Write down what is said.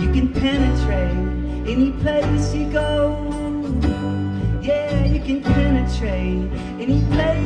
You can penetrate any place you go. Yeah, you can penetrate any place